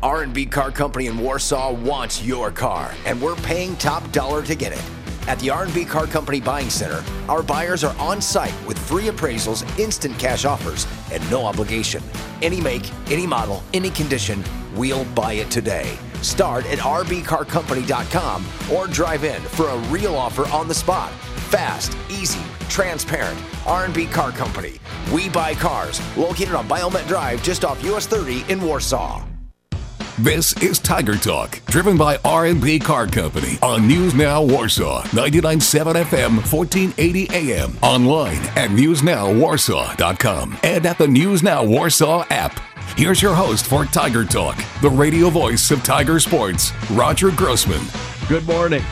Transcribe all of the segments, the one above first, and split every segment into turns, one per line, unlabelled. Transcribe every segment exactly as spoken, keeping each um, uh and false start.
R and B Car Company in Warsaw wants your car, and we're paying top dollar to get it. At the R and B Car Company Buying Center, our buyers are on site with free appraisals, instant cash offers, and no obligation. Any make, any model, any condition, we'll buy it today. Start at r b car company dot com or drive in for a real offer on the spot. Fast, easy, transparent. R and B Car Company. We buy cars. Located on Biomet Drive just off U S thirty in Warsaw.
This is Tiger Talk, driven by R and B Car Company on News Now Warsaw, ninety-nine point seven F M, fourteen eighty A M, online at news now warsaw dot com and at the News Now Warsaw app. Here's your host for Tiger Talk, the radio voice of Tiger Sports, Roger Grossman.
Good morning.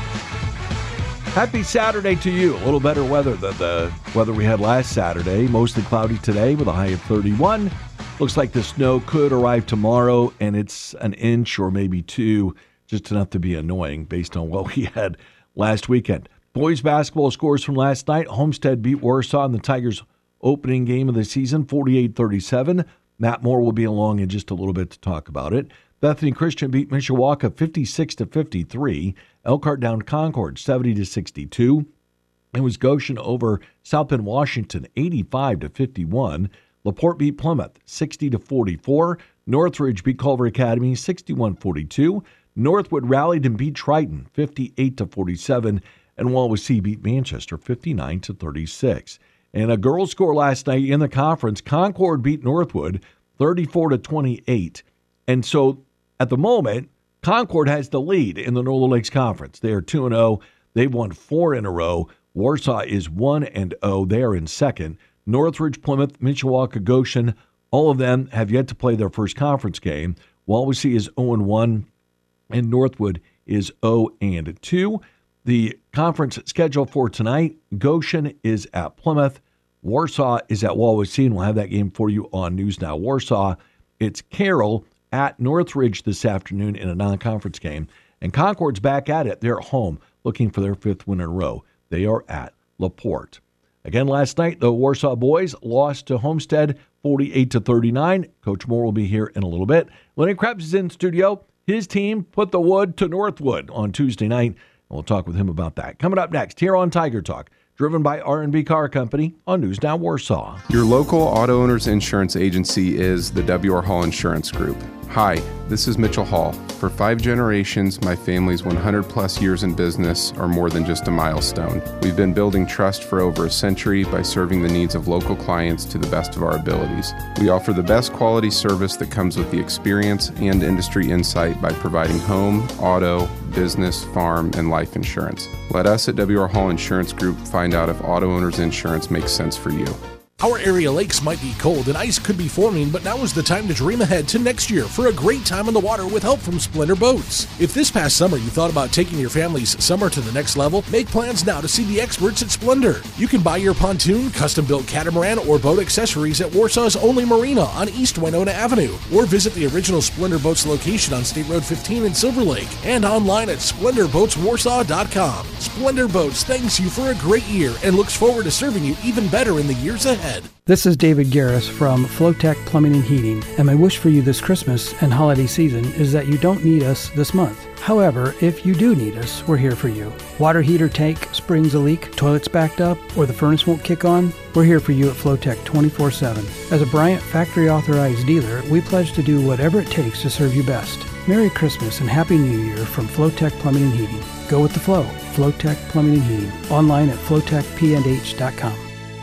Happy Saturday to you. A little better weather than the weather we had last Saturday. Mostly cloudy today with a high of thirty-one. Looks like the snow could arrive tomorrow, and it's an inch or maybe two, just enough to be annoying based on what we had last weekend. Boys basketball scores from last night. Homestead beat Warsaw in the Tigers' opening game of the season, forty-eight thirty-seven. Matt Moore will be along in just a little bit to talk about it. Bethany Christian beat Mishawaka fifty-six to fifty-three. Elkhart down Concord seventy to sixty-two. It was Goshen over South Bend, Washington, eighty-five to fifty-one. LaPorte beat Plymouth sixty to forty-four. Northridge beat Culver Academy sixty-one forty-two. Northwood rallied and beat Triton fifty-eight to forty-seven. And Wawasee beat Manchester fifty-nine to thirty-six. And a girls' score last night in the conference, Concord beat Northwood thirty-four to twenty-eight. And so at the moment, Concord has the lead in the Northern Lakes Conference. They are two and oh. They've won four in a row. Warsaw is one and oh. They are in second. Northridge, Plymouth, Mishawaka, Goshen, all of them have yet to play their first conference game. Wawasee is oh and one, and Northwood is oh and two. The conference schedule for tonight, Goshen is at Plymouth. Warsaw is at Wawasee, and we'll have that game for you on News Now Warsaw. It's Carroll at Northridge this afternoon in a non-conference game. And Concord's back at it. They're at home looking for their fifth win in a row. They are at LaPorte. Again, last night, the Warsaw boys lost to Homestead forty-eight to thirty-nine. Coach Moore will be here in a little bit. Lenny Krebs is in studio. His team put the wood to Northwood on Tuesday night. And we'll talk with him about that. Coming up next here on Tiger Talk, driven by R and B Car Company on News Now Warsaw.
Your local auto owner's insurance agency is the W R Hall Insurance Group. Hi, this is Mitchell Hall. For five generations, my family's one hundred plus years in business are more than just a milestone. We've been building trust for over a century by serving the needs of local clients to the best of our abilities. We offer the best quality service that comes with the experience and industry insight by providing home, auto, business, farm, and life insurance. Let us at W R Hall Insurance Group find out if auto owner's insurance makes sense for you.
Our area lakes might be cold and ice could be forming, but now is the time to dream ahead to next year for a great time on the water with help from Splendor Boats. If this past summer you thought about taking your family's summer to the next level, make plans now to see the experts at Splendor. You can buy your pontoon, custom-built catamaran, or boat accessories at Warsaw's only marina on East Winona Avenue, or visit the original Splendor Boats location on State Road fifteen in Silver Lake, and online at splendor boats warsaw dot com. Splendor Boats thanks you for a great year and looks forward to serving you even better in the years ahead.
This is David Garris from Flowtech Plumbing and Heating, and my wish for you this Christmas and holiday season is that you don't need us this month. However, if you do need us, we're here for you. Water heater tank springs a leak, toilet's backed up, or the furnace won't kick on? We're here for you at Flowtech twenty-four seven. As a Bryant Factory Authorized dealer, we pledge to do whatever it takes to serve you best. Merry Christmas and Happy New Year from Flowtech Plumbing and Heating. Go with the flow. Flowtech Plumbing and Heating. Online at flowtech p and h dot com.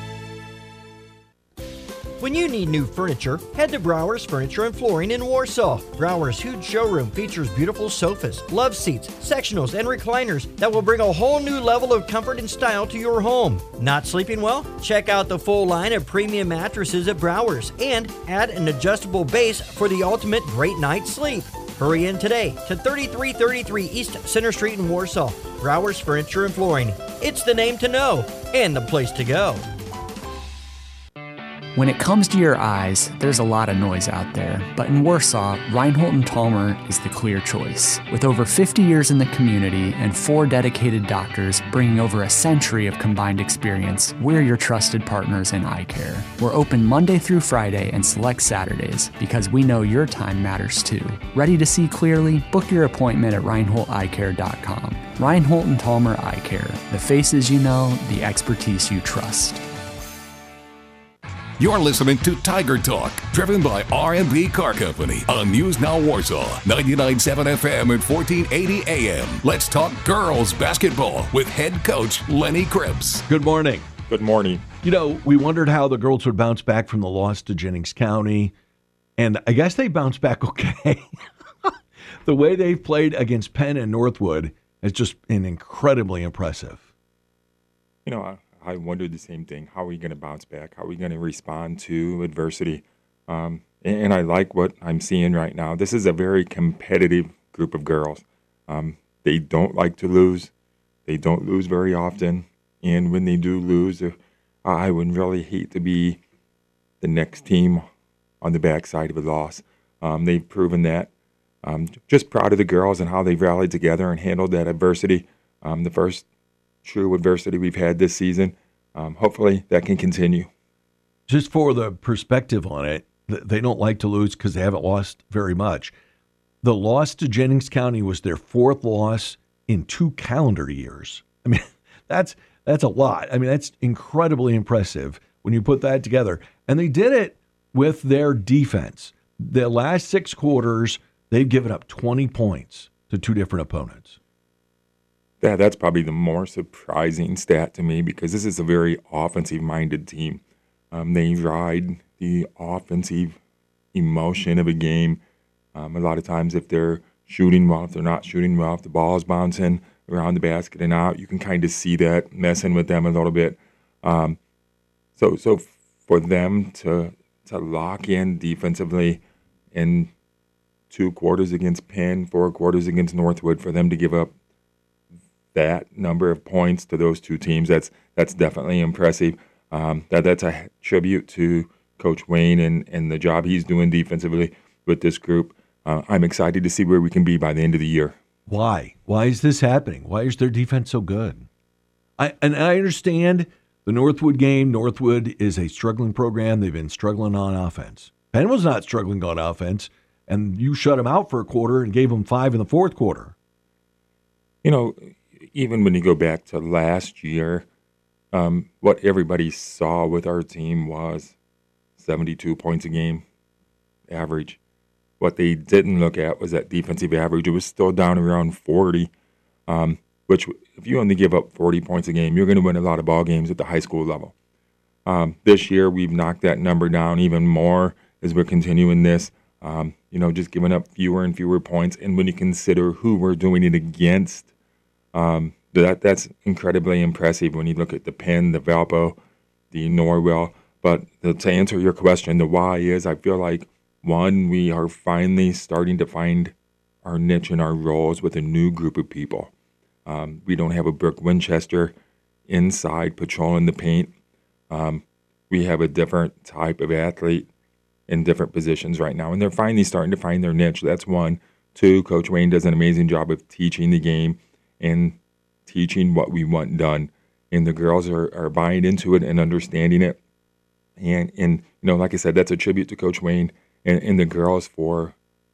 When you need new furniture, head to Browers Furniture and Flooring in Warsaw. Browers' huge showroom features beautiful sofas, love seats, sectionals, and recliners that will bring a whole new level of comfort and style to your home. Not sleeping well? Check out the full line of premium mattresses at Browers and add an adjustable base for the ultimate great night's sleep. Hurry in today to thirty-three thirty-three East Center Street in Warsaw. Browers Furniture and Flooring. It's the name to know and the place to go.
When it comes to your eyes, there's a lot of noise out there, but in Warsaw, Reinhold and Tolmer is the clear choice. With over fifty years in the community and four dedicated doctors bringing over a century of combined experience, we're your trusted partners in eye care. We're open Monday through Friday and select Saturdays because we know your time matters too. Ready to see clearly? Book your appointment at reinhold eye care dot com. Reinhold and Tolmer Eye Care, the faces you know, the expertise you trust.
You're listening to Tiger Talk, driven by R and B Car Company on News Now Warsaw, ninety-nine point seven F M and fourteen eighty A M. Let's talk girls basketball with head coach Lenny Krebs.
Good morning.
Good morning.
You know, we wondered how the girls would bounce back from the loss to Jennings County, and I guess they bounced back okay. The way they've played against Penn and Northwood has just been incredibly impressive.
You know, I, I wondered the same thing. How are we going to bounce back? How are we going to respond to adversity? Um, and, and I like what I'm seeing right now. This is a very competitive group of girls. Um, they don't like to lose. They don't lose very often. And when they do lose, uh, I would really hate to be the next team on the backside of a loss. Um, they've proven that. Um, just proud of the girls and how they've rallied together and handled that adversity. Um, the first true adversity we've had this season. Um, hopefully that can continue.
Just for the perspective on it, they don't like to lose because they haven't lost very much. The loss to Jennings County was their fourth loss in two calendar years. I mean, that's that's a lot. I mean, that's incredibly impressive when you put that together. And they did it with their defense. The last six quarters, they've given up twenty points to two different opponents.
Yeah, that's probably the more surprising stat to me because this is a very offensive-minded team. Um, they ride the offensive emotion of a game. Um, a lot of times if they're shooting well, if they're not shooting well, if the ball is bouncing around the basket and out, you can kind of see that messing with them a little bit. Um, so so for them to to lock in defensively in two quarters against Penn, four quarters against Northwood, for them to give up that number of points to those two teams, that's that's definitely impressive. Um, that that's a tribute to Coach Wayne and, and the job he's doing defensively with this group. Uh, I'm excited to see where we can be by the end of the year.
Why? Why is this happening? Why is their defense so good? I and I understand the Northwood game. Northwood is a struggling program. They've been struggling on offense. Penn was not struggling on offense, and you shut them out for a quarter and gave them five in the fourth quarter.
You know, even when you go back to last year, um, what everybody saw with our team was seventy-two points a game average. What they didn't look at was that defensive average. It was still down around forty, um, which if you only give up forty points a game, you're going to win a lot of ball games at the high school level. Um, this year, we've knocked that number down even more as we're continuing this. Um, you know, just giving up fewer and fewer points. And when you consider who we're doing it against, Um, that that's incredibly impressive when you look at the Penn, the Valpo, the Norwell. But the, to answer your question, the why is I feel like, one, we are finally starting to find our niche and our roles with a new group of people. Um, we don't have a Brooke Winchester inside patrolling the paint. Um, we have a different type of athlete in different positions right now, and they're finally starting to find their niche. That's one. Two, Coach Wayne does an amazing job of teaching the game and teaching what we want done. And the girls are, are buying into it and understanding it. And, and, you know, like I said, that's a tribute to Coach Wayne and, and the girls for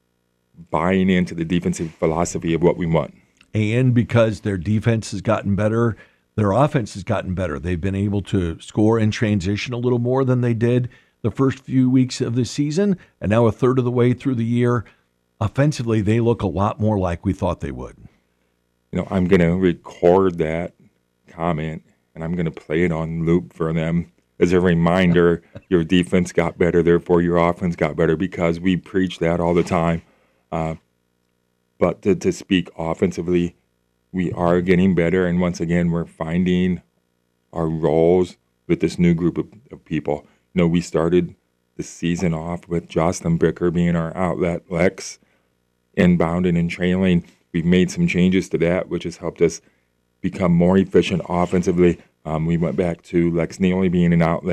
buying into the defensive philosophy of what we want.
And because their defense has gotten better, their offense has gotten better. They've been able to score in transition a little more than they did the first few weeks of the season. And now a third of the way through the year, offensively, they look a lot more like we thought they would.
You know, I'm going to record that comment, and I'm going to play it on loop for them as a reminder. Your defense got better, therefore your offense got better, because we preach that all the time. Uh, but to, to speak offensively, we are getting better, and once again, we're finding our roles with this new group of, of people. You know, we started the season off with Jocelyn Bricker being our outlet, Lex inbounding and trailing. We've made some changes to that, which has helped us become more efficient offensively. Um, we went back to Lex Neely being an outlet,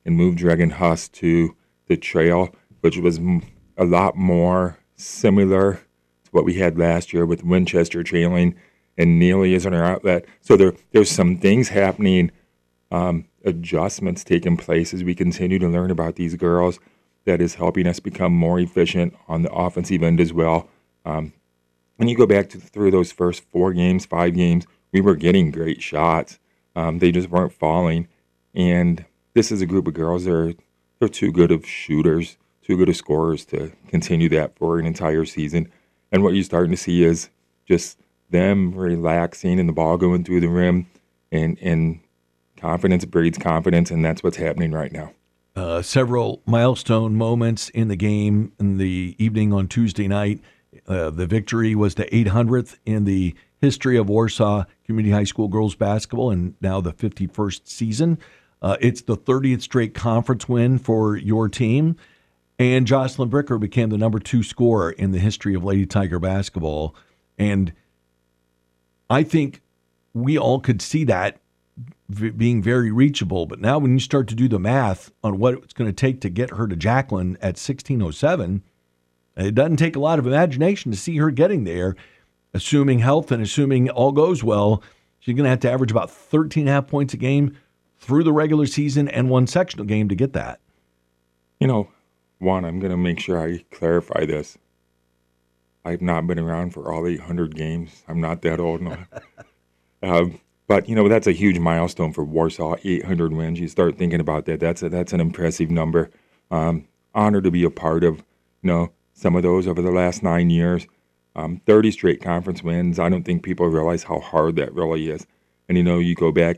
and moved Dragon Huss to the trail, which was a lot more similar to what we had last year with Winchester trailing and Neely as our outlet. So there, there's some things happening, um, adjustments taking place as we continue to learn about these girls that is helping us become more efficient on the offensive end as well. Um, when you go back to through those first four games, five games, we were getting great shots. Um, they just weren't falling. And this is a group of girls that are they're too good of shooters, too good of scorers to continue that for an entire season. And what you're starting to see is just them relaxing and the ball going through the rim, and, and confidence breeds confidence, and that's what's happening right now.
Uh, several milestone moments in the game in the evening on Tuesday night. Uh, the victory was the eight hundredth in the history of Warsaw Community High School girls basketball, and now the fifty-first season. Uh, it's the thirtieth straight conference win for your team, and Jocelyn Bricker became the number two scorer in the history of Lady Tiger basketball. And I think we all could see that v- being very reachable. But now when you start to do the math on what it's going to take to get her to Jacqueline at sixteen oh seven, it doesn't take a lot of imagination to see her getting there. Assuming health and assuming all goes well, she's going to have to average about thirteen and a half points a game through the regular season and one sectional game to get that.
You know, one, I'm going to make sure I clarify this. I've not been around for all eight hundred games. I'm not that old. No. um, but, you know, that's a huge milestone for Warsaw, eight hundred wins. You start thinking about that. That's a, that's an impressive number. Um, honored to be a part of, you know, some of those over the last nine years. Um, thirty straight conference wins. I don't think people realize how hard that really is. And, you know, you go back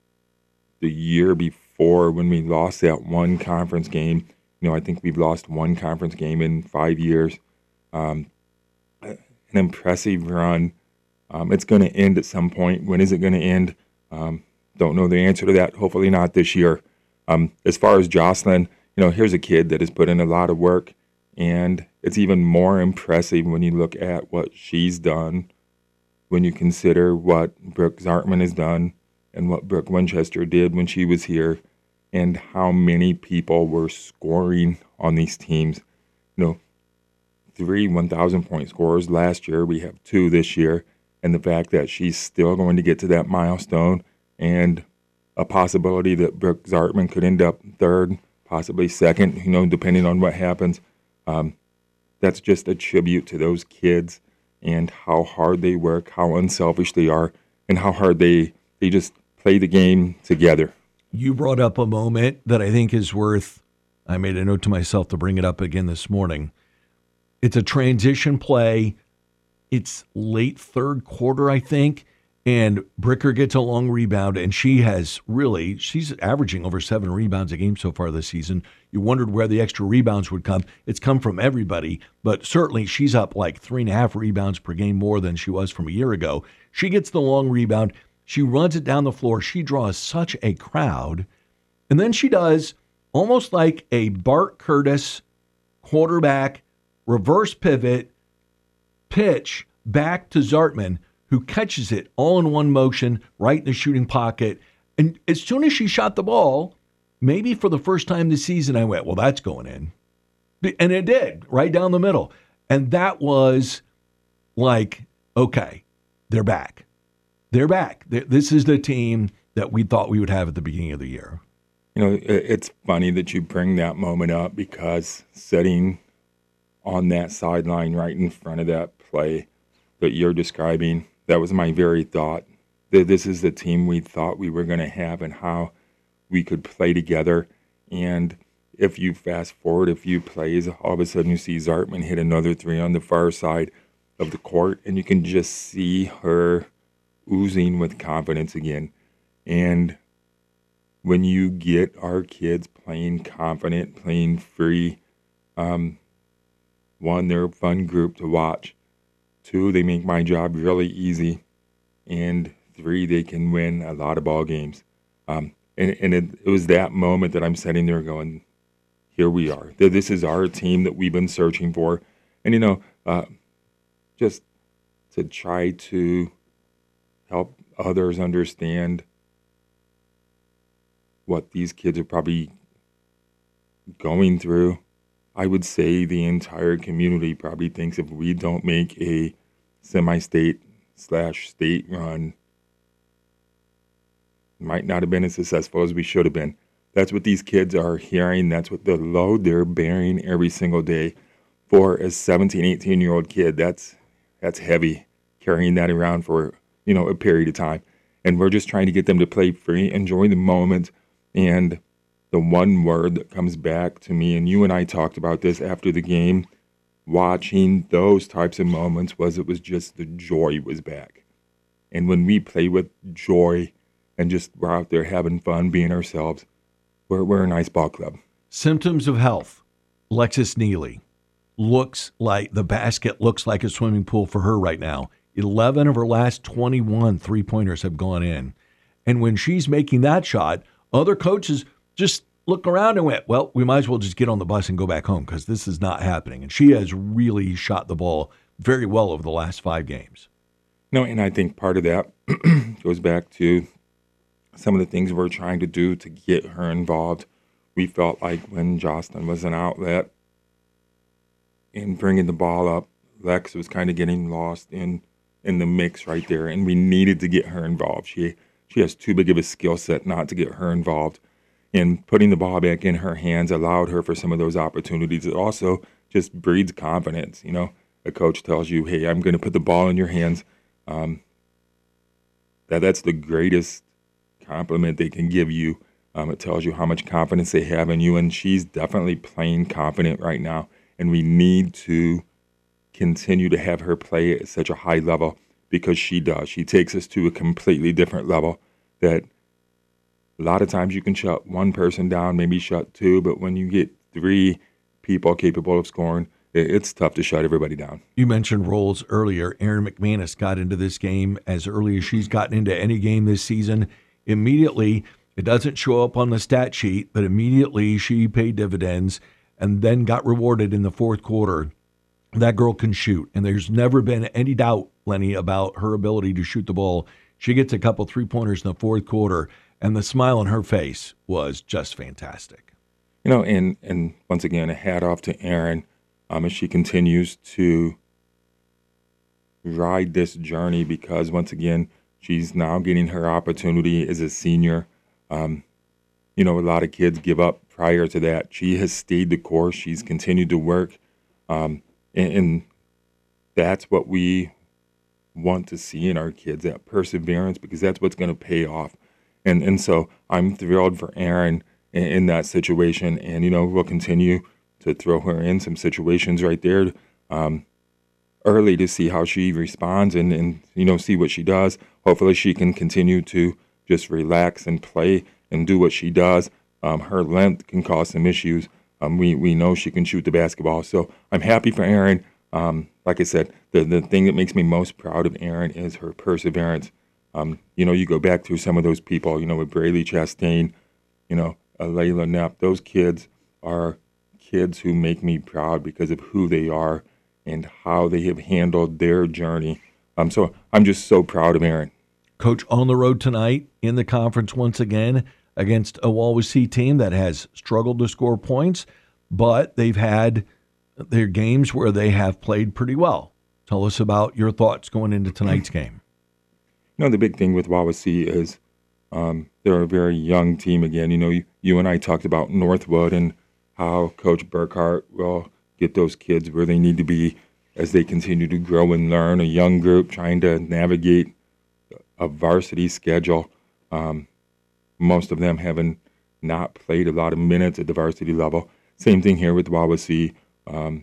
the year before when we lost that one conference game. You know, I think we've lost one conference game in five years. Um, an impressive run. Um, it's going to end at some point. When is it going to end? Um, don't know the answer to that. Hopefully not this year. Um, as far as Jocelyn, you know, here's a kid that has put in a lot of work, and it's even more impressive when you look at what she's done, when you consider what Brooke Zartman has done and what Brooke Winchester did when she was here, and how many people were scoring on these teams. You know, three one thousand point scorers last year. We have two this year. And the fact that she's still going to get to that milestone, and a possibility that Brooke Zartman could end up third, possibly second, you know, depending on what happens. Um, that's just a tribute to those kids and how hard they work, how unselfish they are, and how hard they, they just play the game together.
You brought up a moment that I think is worth, I made a note to myself to bring it up again this morning. It's a transition play. It's late third quarter, I think, and Bricker gets a long rebound, and she has really, she's averaging over seven rebounds a game so far this season. You wondered where the extra rebounds would come. It's come from everybody, but certainly she's up like three and a half rebounds per game more than she was from a year ago. She gets the long rebound. She runs it down the floor. She draws such a crowd. And then she does almost like a Bart Curtis quarterback reverse pivot pitch back to Zartman, who catches it all in one motion right in the shooting pocket. And as soon as she shot the ball, maybe for the first time this season, I went, well, that's going in. And it did, right down the middle. And that was like, okay, they're back. They're back. This is the team that we thought we would have at the beginning of the year.
You know, it's funny that you bring that moment up, because sitting on that sideline right in front of that play that you're describing, that was my very thought. That this is the team we thought we were going to have and how we could play together. And if you fast forward a few plays, all of a sudden you see Zartman hit another three on the far side of the court, and you can just see her oozing with confidence again. And when you get our kids playing confident, playing free, um, one, they're a fun group to watch. Two, they make my job really easy. And three, they can win a lot of ball games. Um, and and it, it was that moment that I'm sitting there going, here we are. This is our team that we've been searching for. And, you know, uh, just to try to help others understand what these kids are probably going through. I would say the entire community probably thinks if we don't make a semi-state slash state run, might not have been as successful as we should have been. That's what these kids are hearing. That's what the load they're bearing every single day. For a seventeen, eighteen-year-old kid, that's that's heavy, carrying that around for, you know, a period of time. And we're just trying to get them to play free, enjoy the moment. And the one word that comes back to me, and you and I talked about this after the game, watching those types of moments, was it was just the joy was back. And when we play with joy and just we're out there having fun, being ourselves, we're, we're a nice ball club.
Symptoms of health. Alexis Neely looks like the basket looks like a swimming pool for her right now. eleven of her last twenty-one three-pointers have gone in. And when she's making that shot, other coaches just look around and went, well, we might as well just get on the bus and go back home because this is not happening. And she has really shot the ball very well over the last five games.
No, and I think part of that goes back to some of the things we're trying to do to get her involved. We felt like when Jocelyn was an outlet in bringing the ball up, Lex was kind of getting lost in, in the mix right there, and we needed to get her involved. She she has too big of a skill set not to get her involved. And putting the ball back in her hands allowed her for some of those opportunities. It also just breeds confidence. You know, a coach tells you, hey, I'm going to put the ball in your hands. Um, that That's the greatest compliment they can give you. Um, it tells you how much confidence they have in you, and she's definitely playing confident right now. And we need to continue to have her play at such a high level because she does. She takes us to a completely different level that a lot of times you can shut one person down, maybe shut two, but when you get three people capable of scoring, it's tough to shut everybody down.
You mentioned roles earlier. Erin McManus got into this game as early as she's gotten into any game this season. Immediately, it doesn't show up on the stat sheet, but immediately she paid dividends and then got rewarded in the fourth quarter. That girl can shoot, and there's never been any doubt, Lenny, about her ability to shoot the ball. She gets a couple three-pointers in the fourth quarter, and the smile on her face was just fantastic.
You know, and, and once again, a hat off to Erin um, as she continues to ride this journey because, once again, she's now getting her opportunity as a senior. Um, you know, a lot of kids give up prior to that. She has stayed the course. She's continued to work. Um, and, and that's what we want to see in our kids, that perseverance, because that's what's going to pay off. And and so I'm thrilled for Erin in, in that situation. And, you know, we'll continue to throw her in some situations right there um, early to see how she responds and, and, you know, see what she does. Hopefully she can continue to just relax and play and do what she does. Um, her length can cause some issues. Um, we, we know she can shoot the basketball. So I'm happy for Erin. Um, like I said, the, the thing that makes me most proud of Erin is her perseverance. Um, you know, you go back through some of those people, you know, with Braylee Chastain, you know, uh, Layla Nepp. Those kids are kids who make me proud because of who they are and how they have handled their journey. Um, so I'm just so proud of Erin.
Coach, on the road tonight in the conference once again against a Wawasee team that has struggled to score points, but they've had their games where they have played pretty well. Tell us about your thoughts going into tonight's game.
You know, the big thing with Wawasee is um, they're a very young team again. You know, you, you and I talked about Northwood and how Coach Burkhart will get those kids where they need to be as they continue to grow and learn, a young group trying to navigate a varsity schedule. Um, most of them haven't not played a lot of minutes at the varsity level. Same thing here with Wawasee. Um,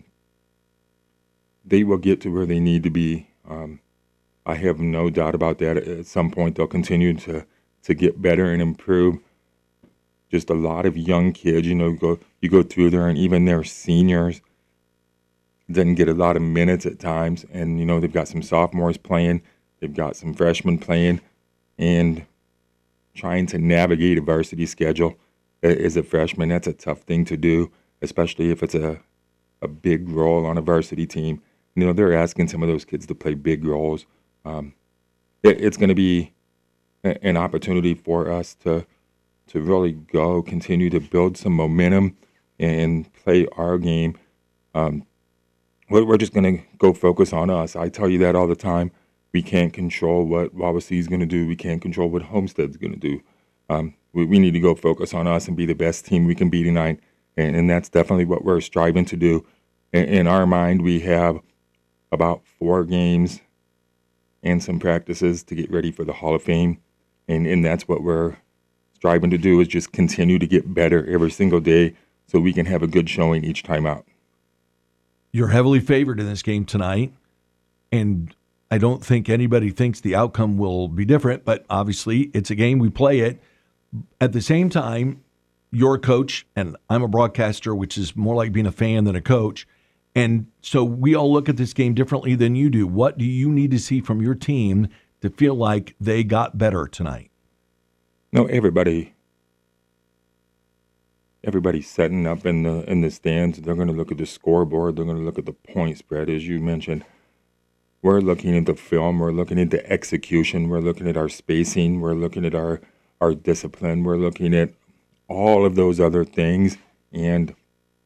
they will get to where they need to be. Um, I have no doubt about that. At some point, they'll continue to, to get better and improve. Just a lot of young kids, you know, go you go through there, and even their seniors didn't get a lot of minutes at times. And, you know, they've got some sophomores playing. They've got some freshmen playing. And trying to navigate a varsity schedule as a freshman, that's a tough thing to do, especially if it's a, a big role on a varsity team. You know, they're asking some of those kids to play big roles. Um, it, it's going to be a, an opportunity for us to to really go, continue to build some momentum, and play our game. Um, we're, we're just going to go focus on us. I tell you that all the time. We can't control what Wawasee is going to do. We can't control what Homestead's going to do. Um, we, we need to go focus on us and be the best team we can be tonight, and, and that's definitely what we're striving to do. In, in our mind, we have about four games and some practices to get ready for the Hall of Fame, and, and that's what we're striving to do, is just continue to get better every single day so we can have a good showing each time out.
You're heavily favored in this game tonight, and I don't think anybody thinks the outcome will be different, but obviously it's a game, we play it. At the same time, you're a coach, and I'm a broadcaster, which is more like being a fan than a coach, and so we all look at this game differently than you do. What do you need to see from your team to feel like they got better tonight?
No, everybody, everybody's setting up in the in the stands. They're going to look at the scoreboard. They're going to look at the point spread, as you mentioned. We're looking at the film. We're looking at the execution. We're looking at our spacing. We're looking at our, our discipline. We're looking at all of those other things. And,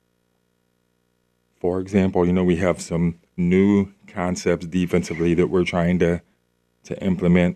for example, you know, we have some new concepts defensively that we're trying to, to implement.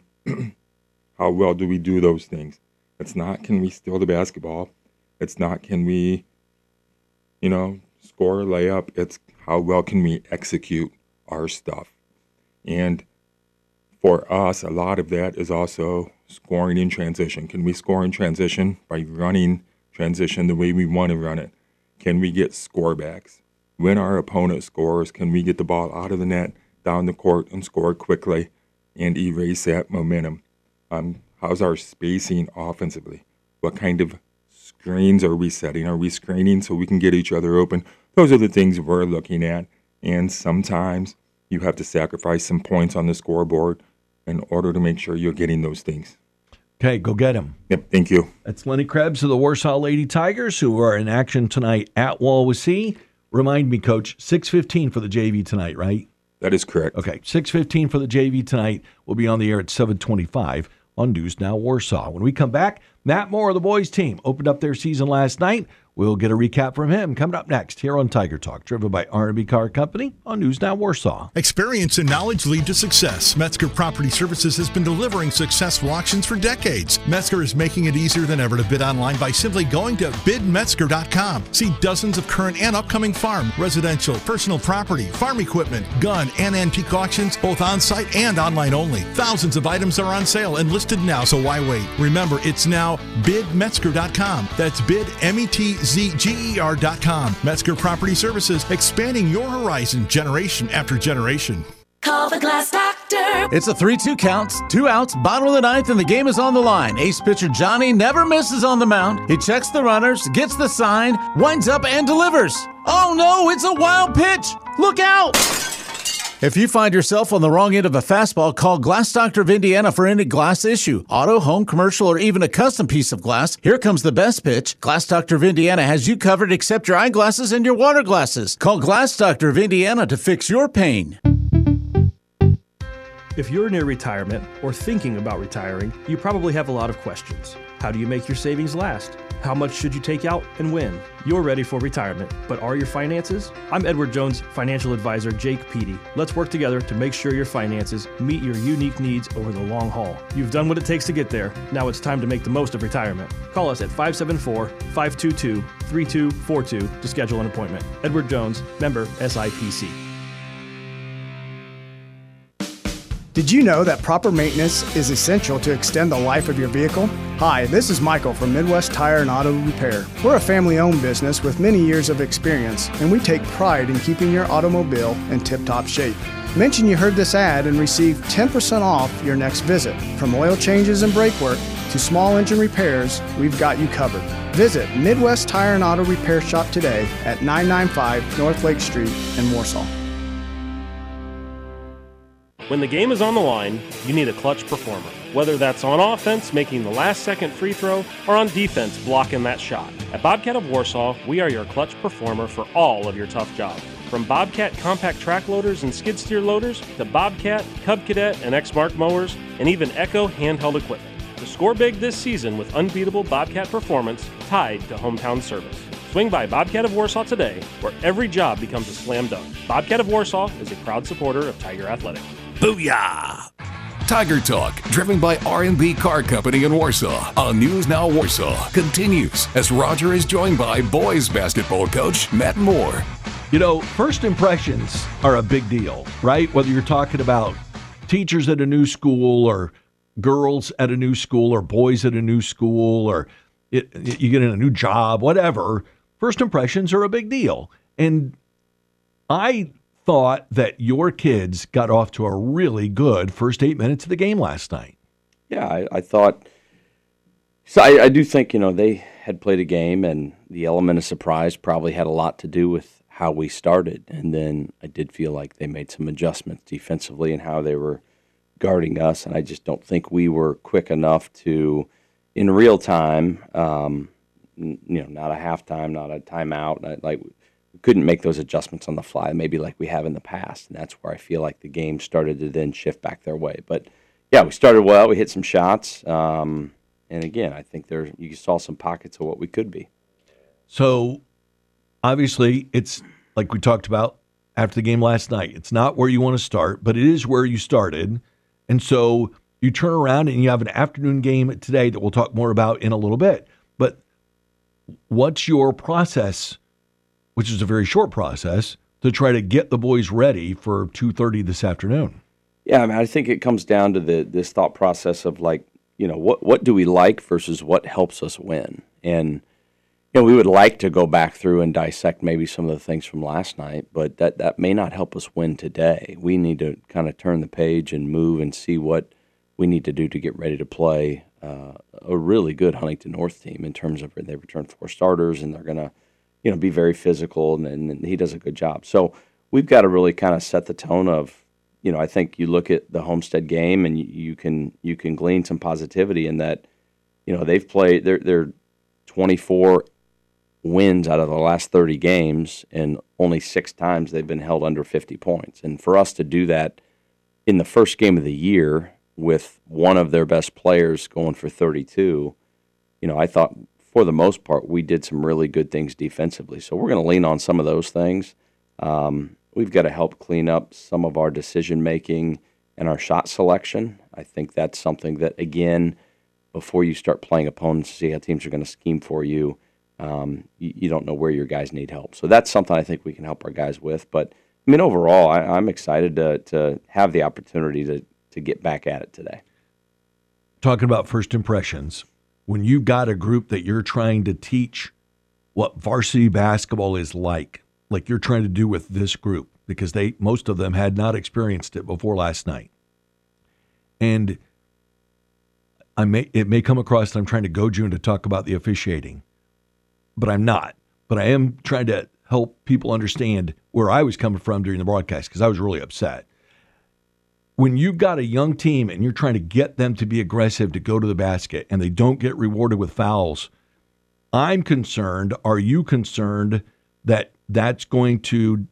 How well do we do those things? It's not, can we steal the basketball? It's not, can we, you know, score a layup? It's how well can we execute our stuff? And for us, a lot of that is also scoring in transition. Can we score in transition by running transition the way we want to run it? Can we get scorebacks? When our opponent scores, can we get the ball out of the net, down the court, and score quickly and erase that momentum? Um, how's our spacing offensively? What kind of screens are we setting? Are we screening so we can get each other open? Those are the things we're looking at. And sometimes you have to sacrifice some points on the scoreboard in order to make sure you're getting those things.
Okay, go get him.
Yep, thank you.
That's Lenny Krebs of the Warsaw Lady Tigers, who are in action tonight at Wawasee. Remind me, Coach, six fifteen for the J V tonight, right?
That is correct.
Okay, six fifteen for the J V tonight. We'll be on the air at seven twenty-five on News Now Warsaw. When we come back, Matt Moore of the boys team opened up their season last night. We'll get a recap from him coming up next here on Tiger Talk, driven by R and B Car Company on News Now Warsaw.
Experience and knowledge lead to success. Metzger Property Services has been delivering successful auctions for decades. Metzger is making it easier than ever to bid online by simply going to bid metzger dot com. See dozens of current and upcoming farm, residential, personal property, farm equipment, gun, and antique auctions, both on-site and online only. Thousands of items are on sale and listed now, so why wait? Remember, it's now bid metzger dot com. That's bid, M E T Z G E R dot com. Metzger Property Services, expanding your horizon generation after generation.
Call the Glass Doctor.
It's a three two count, two outs, bottom of the ninth, and the game is on the line. Ace pitcher Johnny never misses on the mound. He checks the runners, gets the sign, winds up and delivers. Oh no, it's a wild pitch. Look out! If you find yourself on the wrong end of a fastball, call Glass Doctor of Indiana for any glass issue. Auto, home, commercial, or even a custom piece of glass. Here comes the best pitch. Glass Doctor of Indiana has you covered except your eyeglasses and your water glasses. Call Glass Doctor of Indiana to fix your pain.
If you're near retirement or thinking about retiring, you probably have a lot of questions. How do you make your savings last? How much should you take out and when? You're ready for retirement, but are your finances? I'm Edward Jones financial advisor Jake Peedy. Let's work together to make sure your finances meet your unique needs over the long haul. You've done what it takes to get there. Now it's time to make the most of retirement. Call us at five seven four, five two two, three two four two to schedule an appointment. Edward Jones, member S I P C.
Did you know that proper maintenance is essential to extend the life of your vehicle? Hi, this is Michael from Midwest Tire and Auto Repair. We're a family-owned business with many years of experience, and we take pride in keeping your automobile in tip-top shape. Mention you heard this ad and receive ten percent off your next visit. From oil changes and brake work to small engine repairs, we've got you covered. Visit Midwest Tire and Auto Repair Shop today at nine ninety-five North Lake Street in Warsaw.
When the game is on the line, you need a clutch performer. Whether that's on offense, making the last-second free throw, or on defense, blocking that shot. At Bobcat of Warsaw, we are your clutch performer for all of your tough jobs. From Bobcat compact track loaders and skid steer loaders to Bobcat, Cub Cadet, and X-Mark mowers, and even Echo handheld equipment. To score big this season with unbeatable Bobcat performance tied to hometown service. Swing by Bobcat of Warsaw today, where every job becomes a slam dunk. Bobcat of Warsaw is a proud supporter of Tiger Athletic.
Booyah! Tiger Talk, driven by R and B Car Company in Warsaw on News Now Warsaw, continues as Roger is joined by boys basketball coach Matt Moore.
You know, first impressions are a big deal, right? Whether you're talking about teachers at a new school or girls at a new school or boys at a new school or it, you get in a new job, whatever, first impressions are a big deal. And I thought that your kids got off to a really good first eight minutes of the game last night.
Yeah, I, I thought so. I, I do think, you know, they had played a game, and the element of surprise probably had a lot to do with how we started. And then I did feel like they made some adjustments defensively and how they were guarding us, and I just don't think we were quick enough to, in real time, um, you know, not a halftime, not a timeout, not, like. Couldn't make those adjustments on the fly, maybe like we have in the past, and that's where I feel like the game started to then shift back their way. But yeah, we started well. We hit some shots, um, and again, I think there you saw some pockets of what we could be.
So obviously, it's like we talked about after the game last night. It's not where you want to start, but it is where you started, and so you turn around and you have an afternoon game today that we'll talk more about in a little bit. But what's your process? Which is a very short process, to try to get the boys ready for two thirty this afternoon.
Yeah, I mean, I think it comes down to the this thought process of, like, you know, what what do we like versus what helps us win? And, you know, we would like to go back through and dissect maybe some of the things from last night, but that, that may not help us win today. We need to kind of turn the page and move and see what we need to do to get ready to play uh, a really good Huntington North team in terms of they return four starters, and they're going to, you know, be very physical, and, and he does a good job. So we've got to really kind of set the tone of, you know, I think you look at the Homestead game and you, you can you can glean some positivity in that, you know, they've played, they're, they're twenty-four wins out of the last thirty games, and only six times they've been held under fifty points. And for us to do that in the first game of the year with one of their best players going for thirty-two, you know, I thought, for the most part, we did some really good things defensively. So we're going to lean on some of those things. Um, we've got to help clean up some of our decision-making and our shot selection. I think that's something that, again, before you start playing opponents to see how teams are going to scheme for you, um, you, you don't know where your guys need help. So that's something I think we can help our guys with. But, I mean, overall, I, I'm excited to to have the opportunity to, to get back at it today.
Talking about first impressions, when you've got a group that you're trying to teach what varsity basketball is like, like you're trying to do with this group, because they most of them had not experienced it before last night. And I may it may come across that I'm trying to goad you into talk about the officiating, but I'm not. But I am trying to help people understand where I was coming from during the broadcast, because I was really upset. When you've got a young team and you're trying to get them to be aggressive to go to the basket and they don't get rewarded with fouls, I'm concerned, are you concerned that that's going to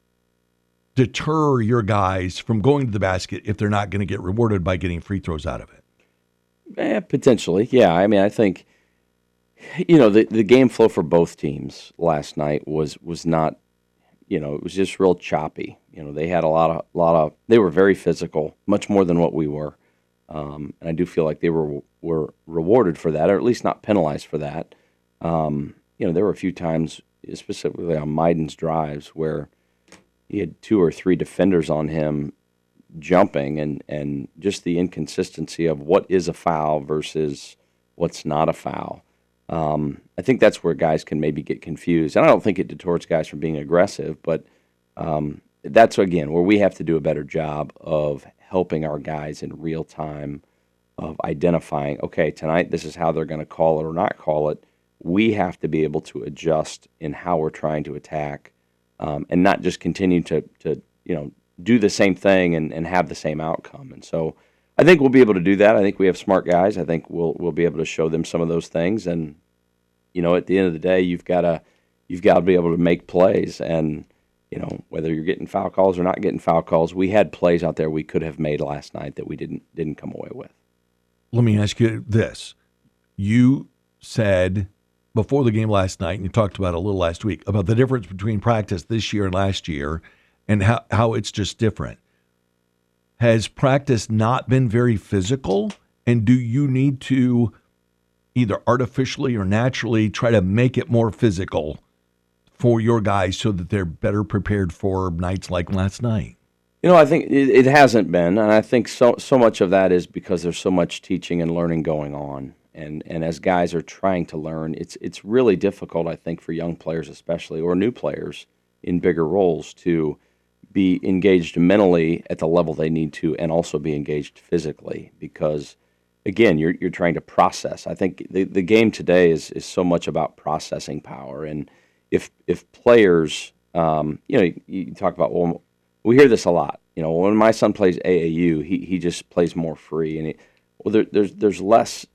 deter your guys from going to the basket if they're not going to get rewarded by getting free throws out of it?
Eh, potentially, yeah. I mean, I think, you know, the, the game flow for both teams last night was was not, you know, it was just real choppy. You know, they had a lot of, lot of, they were very physical, much more than what we were. Um, and I do feel like they were were rewarded for that, or at least not penalized for that. Um, you know, there were a few times, specifically on Maiden's drives, where he had two or three defenders on him jumping, and, and just the inconsistency of what is a foul versus what's not a foul. Um, I think that's where guys can maybe get confused. And I don't think it deters guys from being aggressive, but um, that's, again, where we have to do a better job of helping our guys in real time, of identifying, okay, tonight this is how they're going to call it or not call it. We have to be able to adjust in how we're trying to attack, um, and not just continue to, to you know, do the same thing and, and have the same outcome. And so I think we'll be able to do that. I think we have smart guys. I think we'll we'll be able to show them some of those things. And, you know, at the end of the day, you've got to you've got to be able to make plays. And, you know, whether you're getting foul calls or not getting foul calls, we had plays out there we could have made last night that we didn't didn't come away with.
Let me ask you this. You said before the game last night, and you talked about it a little last week, about the difference between practice this year and last year and how, how it's just different. Has practice not been very physical? And do you need to either artificially or naturally try to make it more physical for your guys so that they're better prepared for nights like last night?
You know, I think it, it hasn't been, and I think so so much of that is because there's so much teaching and learning going on. And and as guys are trying to learn, it's it's really difficult, I think, for young players especially, or new players in bigger roles, to be engaged mentally at the level they need to, and also be engaged physically, because again, you're you're trying to process. I think the, the game today is is so much about processing power, and if if players, um, you know, you, you talk about, well, we hear this a lot. You know, when my son plays A A U, he he just plays more free, and it, well, there, there's there's less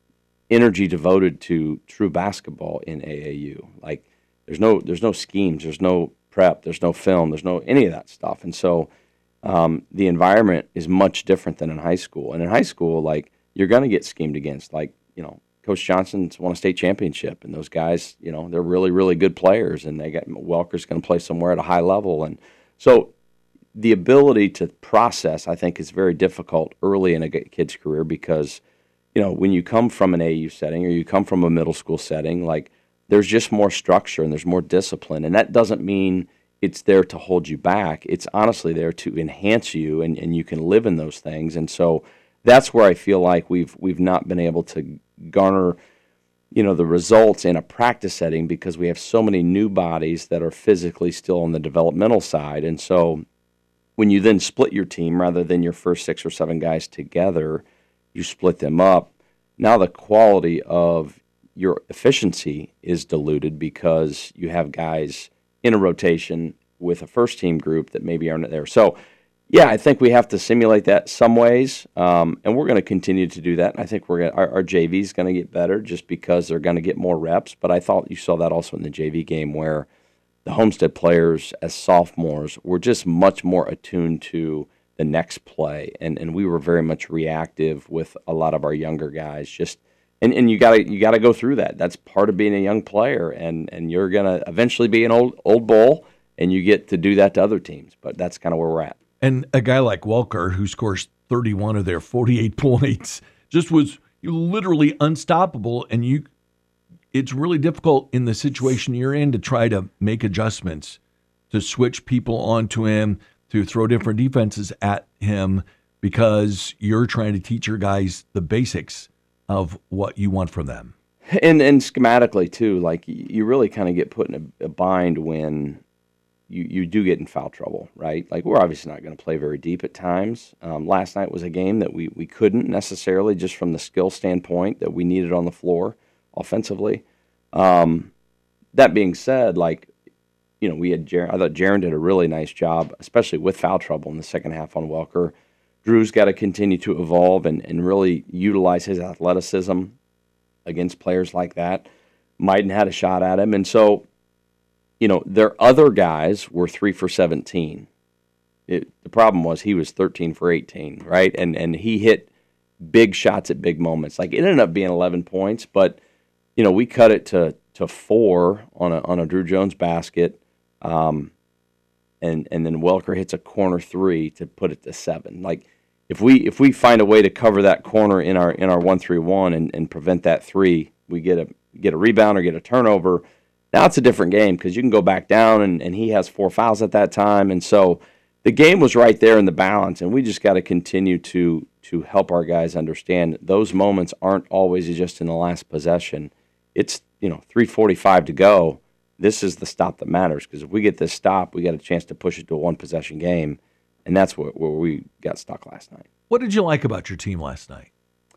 energy devoted to true basketball in A A U. Like there's no there's no schemes, there's no prep, there's no film, there's no any of that stuff, and so um, the environment is much different than in high school. And in high school, like, you're going to get schemed against. Like, you know, Coach Johnson's won a state championship, and those guys, you know, they're really, really good players, and they got Welker's going to play somewhere at a high level. And so the ability to process, I think, is very difficult early in a kid's career because, you know, when you come from an A A U setting or you come from a middle school setting, like, there's just more structure and there's more discipline. And that doesn't mean it's there to hold you back. It's honestly there to enhance you, and, and you can live in those things. And so that's where I feel like we've we've not been able to garner, you know, the results in a practice setting because we have so many new bodies that are physically still on the developmental side. And so when you then split your team rather than your first six or seven guys together, you split them up. Now the quality of your efficiency is diluted because you have guys in a rotation with a first team group that maybe aren't there. So yeah, I think we have to simulate that some ways, um, and we're going to continue to do that. And I think we're gonna, our, our J V is going to get better just because they're going to get more reps. But I thought you saw that also in the J V game where the Homestead players as sophomores were just much more attuned to the next play, and, and we were very much reactive with a lot of our younger guys. Just and, and you got to you got to go through that. That's part of being a young player, and, and you're going to eventually be an old old bull, and you get to do that to other teams. But that's kind of where we're at.
And a guy like Welker, who scores thirty-one of their forty-eight points, just was literally unstoppable. And you, it's really difficult in the situation you're in to try to make adjustments, to switch people onto him, to throw different defenses at him, because you're trying to teach your guys the basics of what you want from them.
And and schematically, too, like you really kind of get put in a, a bind when You, you do get in foul trouble, right? Like, we're obviously not going to play very deep at times. Um, last night was a game that we, we couldn't necessarily, just from the skill standpoint that we needed on the floor offensively. Um, that being said, like, you know, we had Jaren, I thought Jaren did a really nice job, especially with foul trouble in the second half on Welker. Drew's got to continue to evolve and, and really utilize his athleticism against players like that. Maiden had a shot at him, and so, you know, their other guys were three for seventeen. It, the problem was he was thirteen for eighteen, right? And and he hit big shots at big moments. Like, it ended up being eleven points, but, you know, we cut it to to four on a on a Drew Jones basket, um, and and then Welker hits a corner three to put it to seven. Like, if we if we find a way to cover that corner in our in our one three one and and prevent that three, we get a get a rebound or get a turnover. Now it's a different game because you can go back down, and, and he has four fouls at that time. And so the game was right there in the balance, and we just got to continue to to help our guys understand those moments aren't always just in the last possession. It's, you know, three forty-five to go. This is the stop that matters, because if we get this stop, we got a chance to push it to a one-possession game, and that's where, where we got stuck last night.
What did you like about your team last night?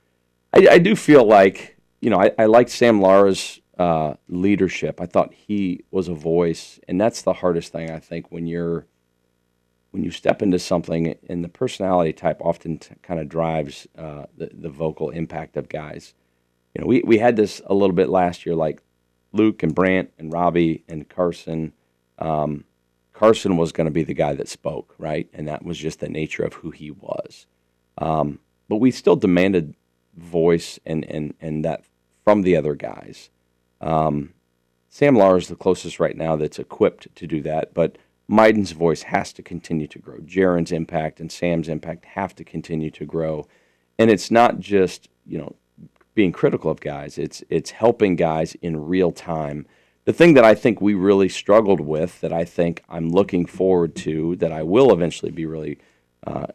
I, I do feel like, you know, I, I liked Sam Lara's Uh, leadership. I thought he was a voice, and that's the hardest thing, I think, when you're when you step into something, and the personality type often t- kind of drives uh, the the vocal impact of guys. You know, we we had this a little bit last year, like Luke and Brant and Robbie and Carson. Um, Carson was going to be the guy that spoke, right, and that was just the nature of who he was. Um, but we still demanded voice and and and that from the other guys. Um, Sam Lahr is the closest right now that's equipped to do that, but Maiden's voice has to continue to grow. Jaron's impact and Sam's impact have to continue to grow. And it's not just, you know, being critical of guys. It's it's helping guys in real time. The thing that I think we really struggled with, that I think I'm looking forward to, that I will eventually be really uh,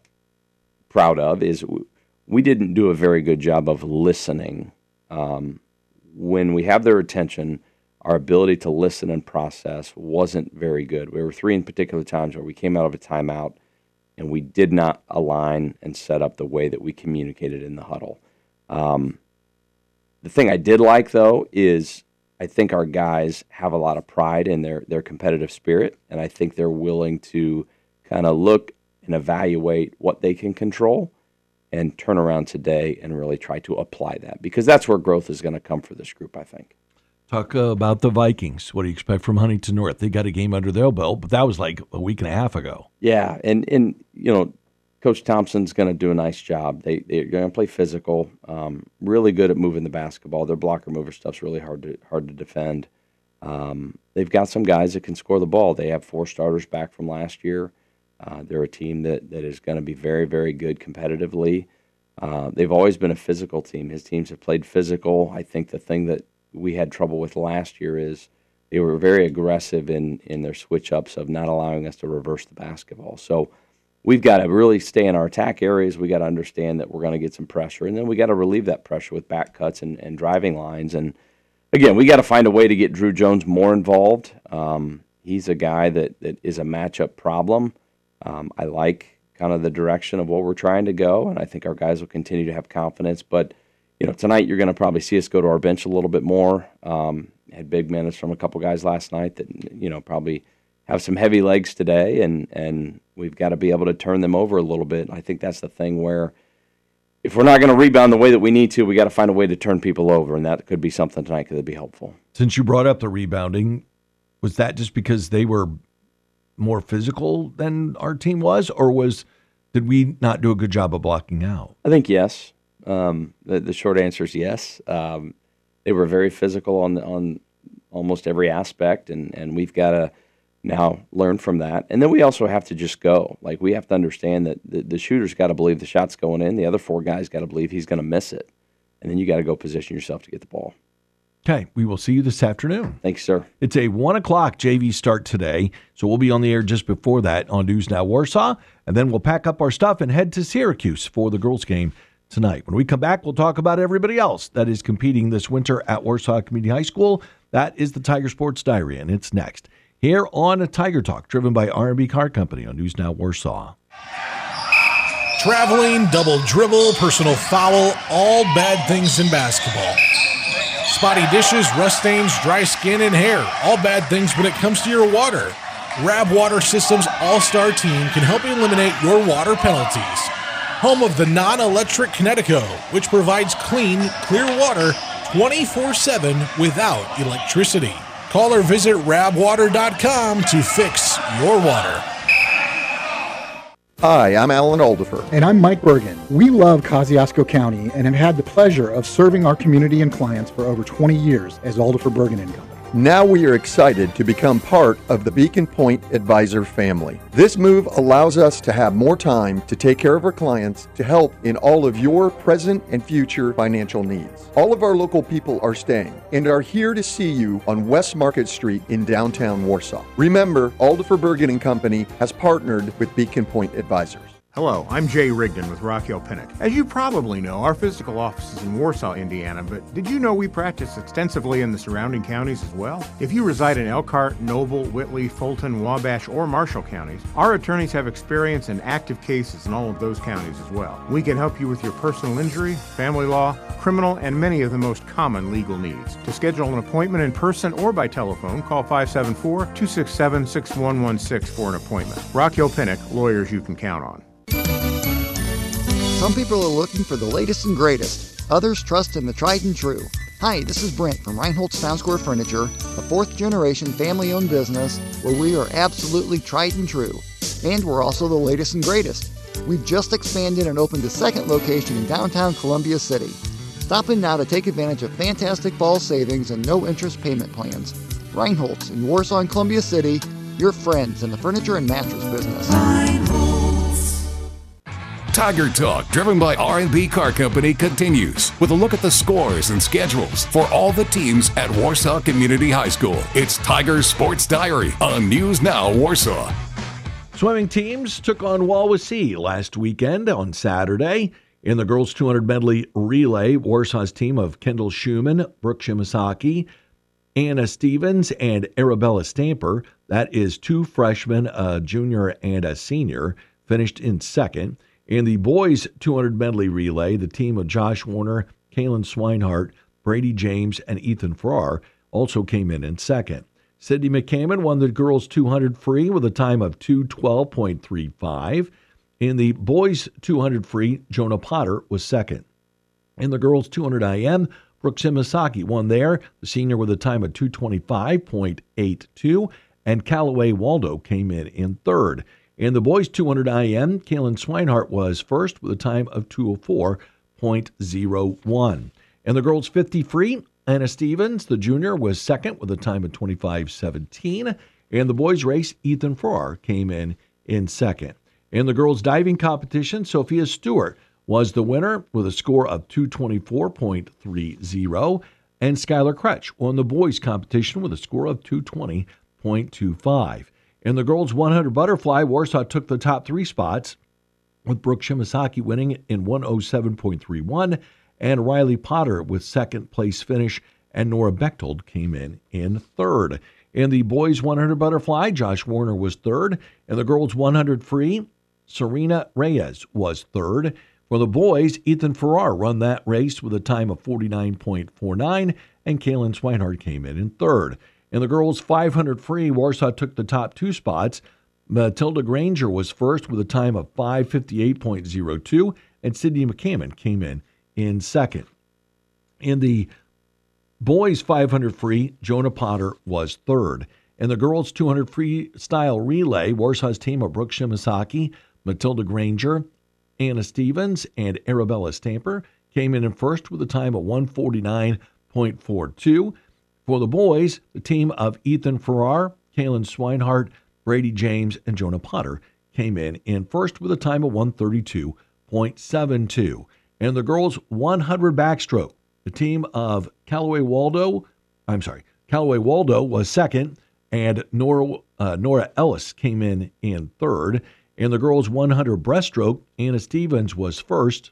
proud of, is we didn't do a very good job of listening. Um, when we have their attention, our ability to listen and process wasn't very good. There were three in particular times where we came out of a timeout and we did not align and set up the way that we communicated in the huddle. Um, the thing I did like, though, is I think our guys have a lot of pride in their, their competitive spirit, and I think they're willing to kind of look and evaluate what they can control and turn around today and really try to apply that, because that's where growth is going to come for this group, I think.
Talk uh, about the Vikings. What do you expect from Huntington North? They got a game under their belt, but that was like a week and a half ago.
Yeah, and, and you know, Coach Thompson's going to do a nice job. They, they're going to play physical, um, really good at moving the basketball. Their blocker mover stuff's really hard to hard to defend. Um, they've got some guys that can score the ball. They have four starters back from last year. Uh, they're a team that, that is going to be very, very good competitively. Uh, they've always been a physical team. His teams have played physical. I think the thing that we had trouble with last year is they were very aggressive in, in their switch-ups of not allowing us to reverse the basketball. So we've got to really stay in our attack areas. We got to understand that we're going to get some pressure, and then we got to relieve that pressure with back cuts and, and driving lines. And, again, we got to find a way to get Drew Jones more involved. Um, he's a guy that, that is a matchup problem. Um, I like kind of the direction of what we're trying to go, and I think our guys will continue to have confidence. But, you know, tonight you're going to probably see us go to our bench a little bit more. Um, had big minutes from a couple guys last night that, you know, probably have some heavy legs today, and, and we've got to be able to turn them over a little bit. I think that's the thing where if we're not going to rebound the way that we need to, we got to find a way to turn people over, and that could be something tonight that would be helpful.
Since you brought up the rebounding, was that just because they were more physical than our team was, or was did we not do a good job of blocking out?
I think yes. Um, the, the short answer is yes. Um, they were very physical on on almost every aspect, and, and we've got to now learn from that. And then we also have to just go. Like, we have to understand that the, the shooter's got to believe the shot's going in. The other four guys got to believe he's going to miss it. And then you got to go position yourself to get the ball.
Okay, we will see you this afternoon.
Thanks, sir.
It's a one o'clock J V start today, so we'll be on the air just before that on News Now Warsaw, and then we'll pack up our stuff and head to Syracuse for the girls' game tonight. When we come back, we'll talk about everybody else that is competing this winter at Warsaw Community High School. That is the Tiger Sports Diary, and it's next here on a Tiger Talk, driven by R and B Car Company on News Now Warsaw.
Traveling, double dribble, personal foul, all bad things in basketball. Spotty dishes, rust stains, dry skin, and hair. All bad things when it comes to your water. Rab Water Systems All-Star Team can help eliminate your water penalties. Home of the non-electric Connecticut, which provides clean, clear water twenty-four seven without electricity. Call or visit rab water dot com to fix your water.
Hi, I'm Alan Aldifer.
And I'm Mike Bergen. We love Kosciuszko County and have had the pleasure of serving our community and clients for over twenty years as Aldifer Bergen and Company.
Now we are excited to become part of the Beacon Point Advisor family. This move allows us to have more time to take care of our clients to help in all of your present and future financial needs. All of our local people are staying and are here to see you on West Market Street in downtown Warsaw. Remember, Aldifer Bergen and Company has partnered with Beacon Point Advisors.
Hello, I'm Jay Rigdon with Rock Hill Pinnock. As you probably know, our physical office is in Warsaw, Indiana, but did you know we practice extensively in the surrounding counties as well? If you reside in Elkhart, Noble, Whitley, Fulton, Wabash, or Marshall counties, our attorneys have experience in active cases in all of those counties as well. We can help you with your personal injury, family law, criminal, and many of the most common legal needs. To schedule an appointment in person or by telephone, call five seven four, two six seven, six one one six for an appointment. Rock Hill Pinnock, lawyers you can count on.
Some people are looking for the latest and greatest. Others trust in the tried and true. Hi, this is Brent from Reinhold's Town Square Furniture, a fourth-generation family-owned business where we are absolutely tried and true. And we're also the latest and greatest. We've just expanded and opened a second location in downtown Columbia City. Stop in now to take advantage of fantastic fall savings and no-interest payment plans. Reinhold's in Warsaw and Columbia City, your friends in the furniture and mattress business.
Tiger Talk, driven by R and B Car Company, continues with a look at the scores and schedules for all the teams at Warsaw Community High School. It's Tiger Sports Diary on News Now Warsaw.
Swimming teams took on Wawasee last weekend on Saturday. In the girls' two hundred medley relay, Warsaw's team of Kendall Schumann, Brooke Shimasaki, Anna Stevens, and Arabella Stamper, that is two freshmen, a junior and a senior, finished in second. In the boys' two hundred medley relay, the team of Josh Warner, Kalen Swinehart, Brady James, and Ethan Farrar also came in in second. Sydney McCammon won the girls' two hundred free with a time of two twelve point three five. In the boys' two hundred free, Jonah Potter was second. In the girls' two hundred I M, Brooke Shimasaki won there, the senior with a time of two twenty-five point eight two, and Callaway Waldo came in in third. In the boys' two hundred I M, Kalen Swinehart was first with a time of two oh four point oh one. In the girls' fifty free, Anna Stevens, the junior, was second with a time of twenty-five seventeen. In the boys' race, Ethan Farrar came in in second. In the girls' diving competition, Sophia Stewart was the winner with a score of two twenty-four point three oh, and Skylar Kretsch won the boys' competition with a score of two twenty point two five. In the girls' one hundred butterfly, Warsaw took the top three spots, with Brooke Shimasaki winning in one oh seven point three one, and Riley Potter with second place finish, and Nora Bechtold came in in third. In the boys' one hundred butterfly, Josh Warner was third. In the girls' one hundred free, Serena Reyes was third. For the boys, Ethan Farrar run that race with a time of forty-nine point four nine, and Kalen Swinehart came in in third. In the girls' five hundred free, Warsaw took the top two spots. Matilda Granger was first with a time of five fifty-eight point oh two, and Sydney McCammon came in in second. In the boys' five hundred free, Jonah Potter was third. In the girls' two hundred freestyle relay, Warsaw's team of Brooke Shimasaki, Matilda Granger, Anna Stevens, and Arabella Stamper came in in first with a time of one forty-nine point four two. For the boys, the team of Ethan Farrar, Kalen Swinehart, Brady James, and Jonah Potter came in in first with a time of one thirty-two point seven two. In the girls' one hundred backstroke, the team of Callaway Waldo, I'm sorry, Callaway Waldo was second, and Nora, uh, Nora Ellis came in in third. In the girls' one hundred breaststroke, Anna Stevens was first,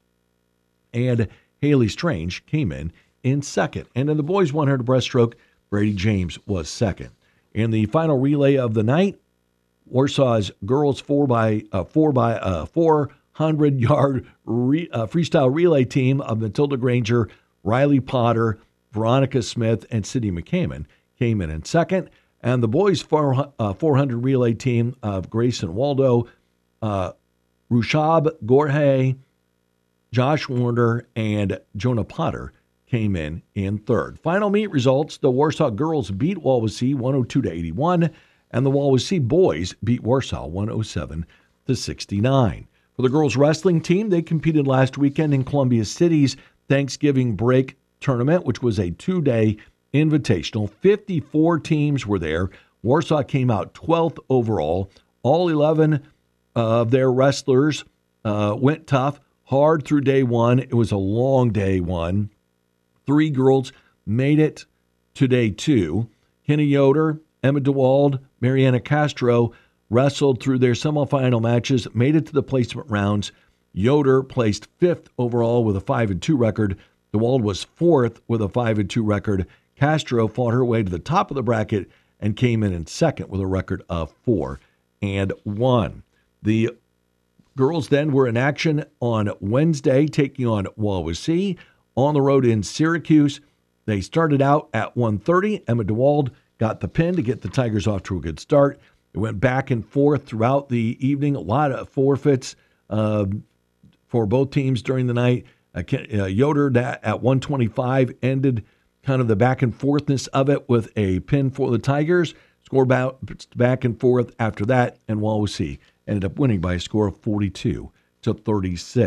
and Haley Strange came in in second. And in the boys' one hundred breaststroke, Brady James was second. In the final relay of the night, Warsaw's girls four by uh, four by uh, four hundred yard re, uh, freestyle relay team of Matilda Granger, Riley Potter, Veronica Smith, and Sydney McCammon came in in second. And the boys' four, uh, four hundred relay team of Grayson Waldo, uh, Rushab Gorhe, Josh Warner, and Jonah Potter came in in third. Final meet results: the Warsaw girls beat Wawasee one oh two to eighty-one, and the Wawasee boys beat Warsaw one oh seven to sixty-nine. For the girls wrestling team, they competed last weekend in Columbia City's Thanksgiving break tournament, which was a two-day invitational. fifty-four teams were there. Warsaw came out twelfth overall. All eleven of their wrestlers uh, went tough, hard through day one. It was a long day one. Three girls made it to day two. Kenny Yoder, Emma DeWald, Mariana Castro wrestled through their semifinal matches, made it to the placement rounds. Yoder placed fifth overall with a five and two record. DeWald was fourth with a five and two record. Castro fought her way to the top of the bracket and came in in second with a record of four and one. The girls then were in action on Wednesday, taking on Wawasee on the road in Syracuse. They started out at one thirty. Emma DeWald got the pin to get the Tigers off to a good start. It went back and forth throughout the evening. A lot of forfeits uh, for both teams during the night. Uh, uh, Yoder at one twenty-five ended kind of the back and forthness of it with a pin for the Tigers. Score back, back and forth after that, and Wawasee ended up winning by a score of forty-two to thirty-six.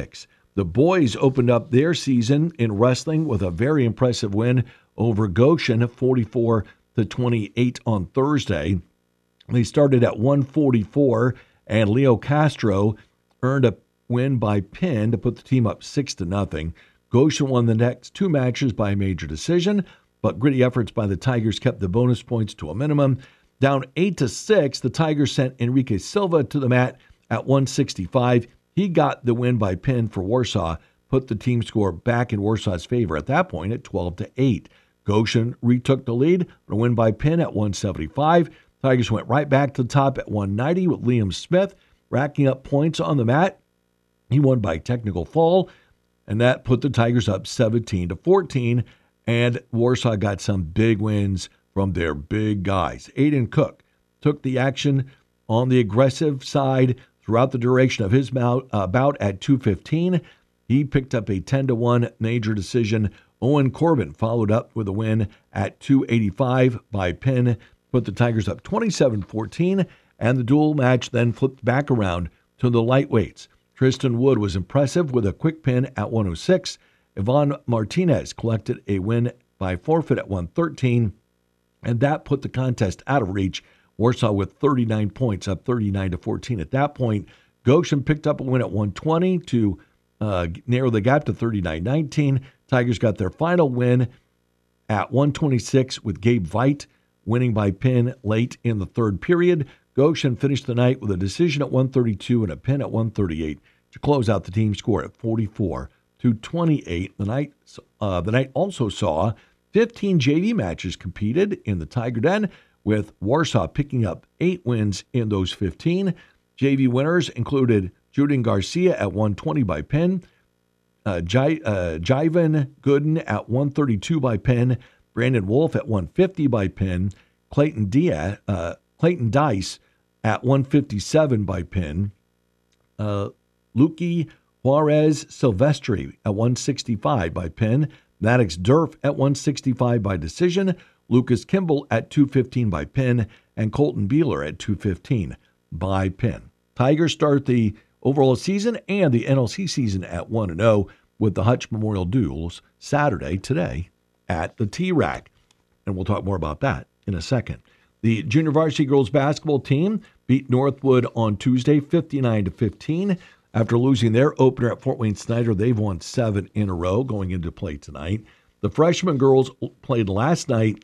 The boys opened up their season in wrestling with a very impressive win over Goshen, forty-four to twenty-eight on Thursday. They started at one forty-four, and Leo Castro earned a win by pin to put the team up six to nothing. Goshen won the next two matches by a major decision, but gritty efforts by the Tigers kept the bonus points to a minimum. Down eight to six, the Tigers sent Enrique Silva to the mat at one sixty-five. He got the win by pin for Warsaw, put the team score back in Warsaw's favor at that point at twelve to eight. Goshen retook the lead, a win by pin at one seventy-five. Tigers went right back to the top at one ninety with Liam Smith racking up points on the mat. He won by technical fall, and that put the Tigers up seventeen to fourteen, and Warsaw got some big wins from their big guys. Aiden Cook took the action on the aggressive side throughout the duration of his bout, uh, bout at two fifteen. He picked up a ten to one major decision. Owen Corbin followed up with a win at two eighty-five by pin, put the Tigers up twenty-seven fourteen, and the dual match then flipped back around to the lightweights. Tristan Wood was impressive with a quick pin at one oh six. Yvonne Martinez collected a win by forfeit at one thirteen, and that put the contest out of reach. Warsaw with thirty-nine points, up thirty-nine to fourteen at that point. Goshen picked up a win at one twenty to uh, narrow the gap to thirty-nine nineteen. Tigers got their final win at one twenty-six with Gabe Veit winning by pin late in the third period. Goshen finished the night with a decision at one thirty-two and a pin at one thirty-eight to close out the team score at forty-four to twenty-eight. The night, uh, the night also saw fifteen J V matches competed in the Tiger Den, with Warsaw picking up eight wins in those fifteen. J V winners included Juden Garcia at one twenty by pin, uh, J- uh, Jivan Gooden at one thirty-two by pin, Brandon Wolf at one fifty by pin, Clayton Diaz, uh, Clayton Dice at one fifty-seven by pin, uh, Luki Juarez Silvestri at one sixty-five by pin, Maddox Durf at one sixty-five by decision, Lucas Kimball at two fifteen by pin, and Colton Beeler at two fifteen by pin. Tigers start the overall season and the N L C season at one and oh with the Hutch Memorial Duels Saturday today at the T-Rack. And we'll talk more about that in a second. The junior varsity girls basketball team beat Northwood on Tuesday fifty-nine to fifteen. After losing their opener at Fort Wayne Snyder, they've won seven in a row going into play tonight. The freshman girls played last night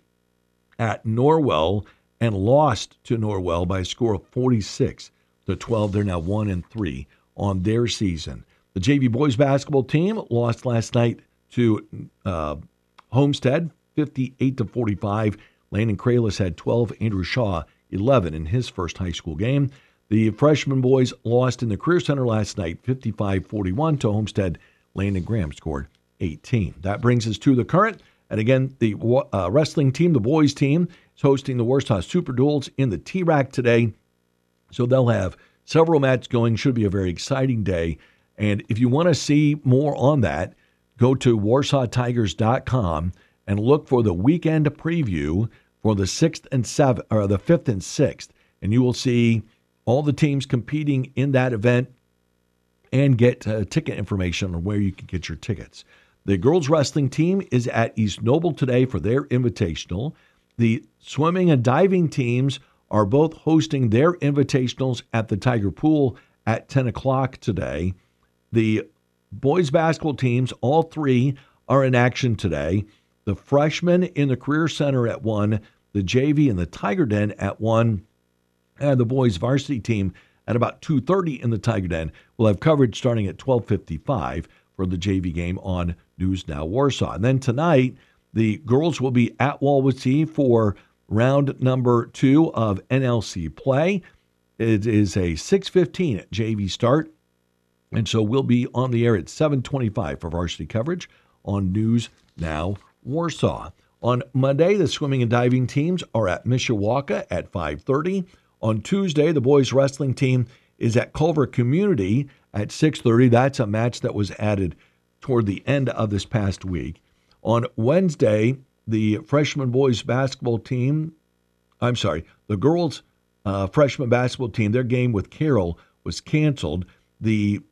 at Norwell and lost to Norwell by a score of forty-six to twelve. They're now one and three on their season. The J V boys basketball team lost last night to uh, Homestead, fifty-eight to forty-five. Landon Kralis had twelve. Andrew Shaw, eleven in his first high school game. The freshman boys lost in the Career Center last night, fifty-five forty-one to Homestead. Landon Graham scored eighteen. That brings us to the current. And again, the uh, wrestling team, the boys team, is hosting the Warsaw Super Duels in the T-Rack today. So they'll have several matches going. Should be a very exciting day. And if you want to see more on that, go to warsaw tigers dot com and look for the weekend preview for the sixth and seventh, or the fifth and sixth, and you will see all the teams competing in that event and get uh, ticket information on where you can get your tickets. The girls wrestling team is at East Noble today for their invitational. The swimming and diving teams are both hosting their invitationals at the Tiger Pool at ten o'clock today. The boys basketball teams, all three, are in action today. The freshmen in the Career Center at one, the J V in the Tiger Den at one, and the boys varsity team at about two thirty in the Tiger Den. We'll have coverage starting at twelve fifty-five for the J V game on News Now Warsaw. And then tonight, the girls will be at Wallasey for round number two of N L C play. It is a six fifteen J V start, and so we'll be on the air at seven twenty-five for varsity coverage on News Now Warsaw. On Monday, the swimming and diving teams are at Mishawaka at five thirty. On Tuesday, the boys wrestling team is at Culver Community at six thirty. That's a match that was added toward the end of this past week. On Wednesday, the freshman boys basketball team, I'm sorry, the girls uh, freshman basketball team, their game with Carroll was canceled. The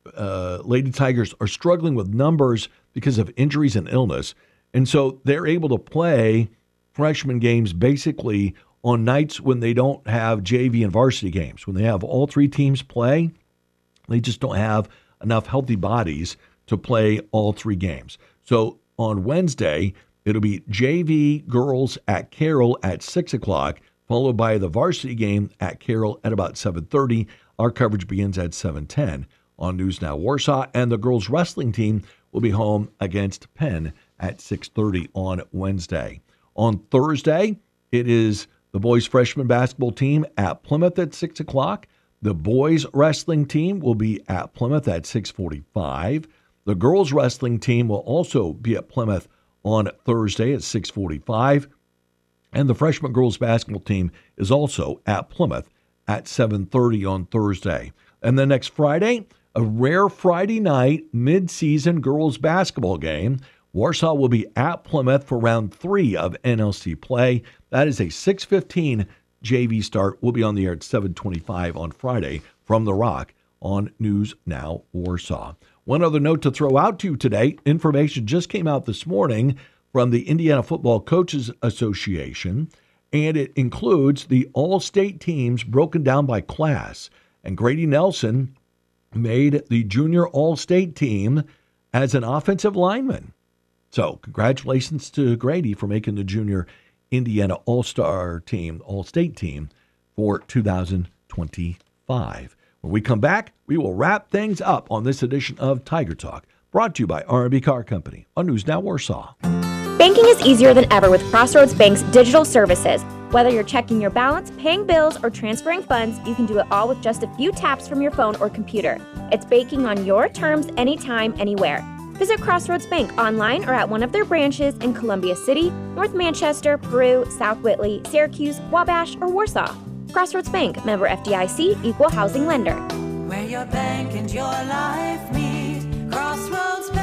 uh, Lady Tigers are struggling with numbers because of injuries and illness. And so they're able to play freshman games basically on nights when they don't have J V and varsity games. When they have all three teams play, they just don't have enough healthy bodies to play all three games. So on Wednesday, it'll be J V girls at Carroll at six o'clock, followed by the varsity game at Carroll at about seven thirty. Our coverage begins at seven ten on News Now Warsaw, and the girls wrestling team will be home against Penn at six thirty on Wednesday. On Thursday, it is the boys freshman basketball team at Plymouth at six o'clock. The boys wrestling team will be at Plymouth at six forty-five. The girls wrestling team will also be at Plymouth on Thursday at six forty-five. And the freshman girls basketball team is also at Plymouth at seven thirty on Thursday. And then next Friday, a rare Friday night mid-season girls basketball game. Warsaw will be at Plymouth for round three of N L C play. That is a six fifteen J V start. We'll be on the air at seven twenty-five on Friday from The Rock on News Now Warsaw. One other note to throw out to you today. Information just came out this morning from the Indiana Football Coaches Association, and it includes the all-state teams broken down by class. And Grady Nelson made the junior all-state team as an offensive lineman. So congratulations to Grady for making the junior Indiana All-Star team, All-State team for two thousand twenty-five. When we come back, we will wrap things up on this edition of Tiger Talk, brought to you by R and B Car Company on News Now Warsaw.
Banking is easier than ever with Crossroads Bank's digital services. Whether you're checking your balance, paying bills, or transferring funds, you can do it all with just a few taps from your phone or computer. It's banking on your terms anytime, anywhere. Visit Crossroads Bank online or at one of their branches in Columbia City, North Manchester, Peru, South Whitley, Syracuse, Wabash, or Warsaw. Crossroads Bank, member F D I C, equal housing lender.
Where your bank and your life meet, Crossroads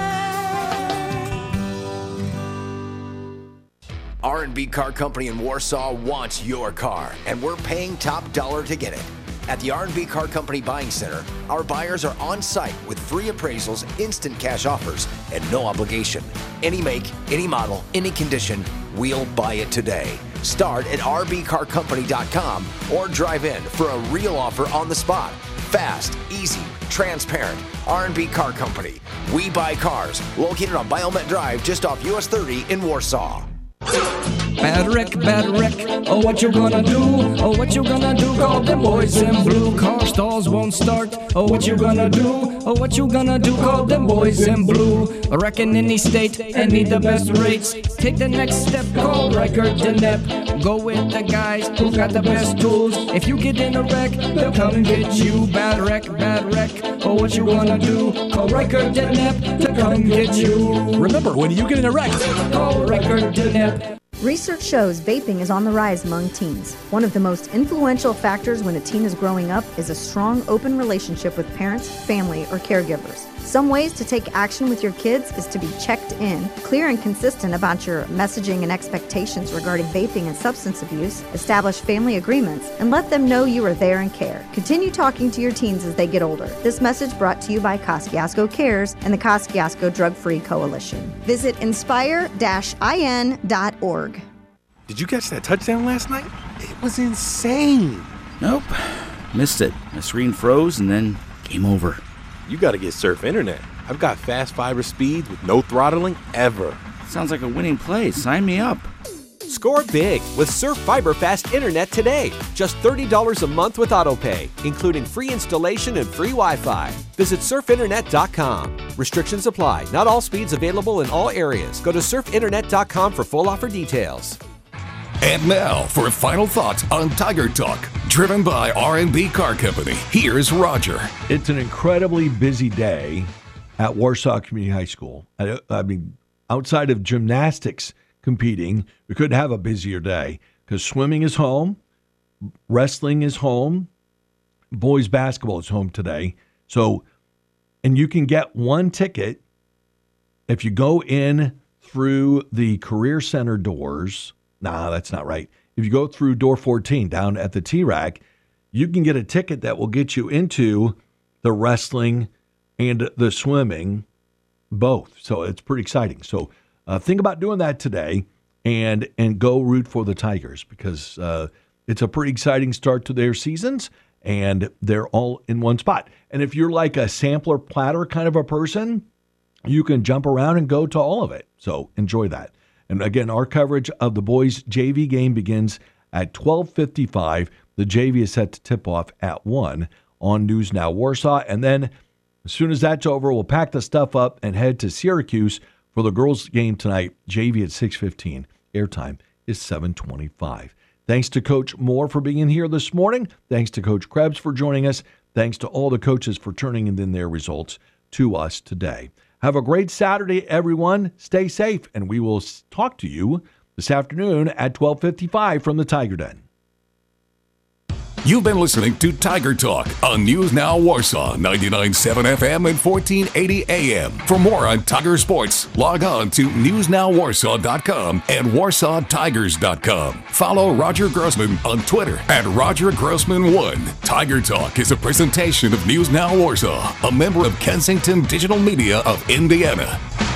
Bank.
R and B Car Company in Warsaw wants your car, and we're paying top dollar to get it. At the R and B Car Company Buying Center, our buyers are on site with free appraisals, instant cash offers, and no obligation. Any make, any model, any condition, we'll buy it today. Start at r b car company dot com or drive in for a real offer on the spot. Fast, easy, transparent. R and B Car Company. We buy cars. Located on Biomet Drive just off U S thirty in Warsaw.
Bad wreck, bad wreck, oh what you gonna do, oh what you gonna do, call them boys in blue, car stalls won't start, oh what you gonna do, oh what you gonna do, call them boys in blue, wrecking any state and need the best rates, take the next step, call Riker Denep, go with the guys who got the best tools, if you get in a wreck, they'll come and get you, bad wreck, bad wreck, oh what you gonna do, call Riker Denep to come get you.
Remember, when you get in a wreck,
call Riker Denep.
Research shows vaping is on the rise among teens. One of the most influential factors when a teen is growing up is a strong, open relationship with parents, family, or caregivers. Some ways to take action with your kids is to be checked in, clear and consistent about your messaging and expectations regarding vaping and substance abuse, establish family agreements, and let them know you are there and care. Continue talking to your teens as they get older. This message brought to you by Kosciuszko Cares and the Kosciuszko Drug-Free Coalition. Visit inspire dash I N dot org.
Did you catch that touchdown last night? It was insane.
Nope. Missed it. My screen froze and then game over.
You gotta get Surf Internet. I've got fast fiber speeds with no throttling ever.
Sounds like a winning play. Sign me up.
Score big with Surf Fiber Fast Internet today. Just thirty dollars a month with AutoPay, including free installation and free Wi-Fi. Visit surf internet dot com. Restrictions apply. Not all speeds available in all areas. Go to surf internet dot com for full offer details.
And now for final thoughts on Tiger Talk, driven by R and B Car Company. Here's Roger.
It's an incredibly busy day at Warsaw Community High School. I, I mean, outside of gymnastics competing, we couldn't have a busier day because swimming is home, wrestling is home, boys basketball is home today. So, and you can get one ticket if you go in through the Career Center doors. Nah, that's not right. If you go through door fourteen down at the T-Rack, you can get a ticket that will get you into the wrestling and the swimming, both. So it's pretty exciting. So uh, think about doing that today and and go root for the Tigers because uh, it's a pretty exciting start to their seasons, and they're all in one spot. And if you're like a sampler platter kind of a person, you can jump around and go to all of it. So enjoy that. And again, our coverage of the boys' J V game begins at twelve fifty-five. The J V is set to tip off at one on News Now Warsaw. And then as soon as that's over, we'll pack the stuff up and head to Syracuse for the girls' game tonight. J V at six fifteen. Airtime is seven twenty-five. Thanks to Coach Moore for being here this morning. Thanks to Coach Krebs for joining us. Thanks to all the coaches for turning in their results to us today. Have a great Saturday, everyone. Stay safe, and we will talk to you this afternoon at twelve fifty-five from the Tiger Den.
You've been listening to Tiger Talk on News Now Warsaw, ninety-nine point seven F M and fourteen eighty A M. For more on Tiger sports, log on to news now warsaw dot com and warsaw tigers dot com. Follow Roger Grossman on Twitter at Roger Grossman one. Tiger Talk is a presentation of News Now Warsaw, a member of Kensington Digital Media of Indiana.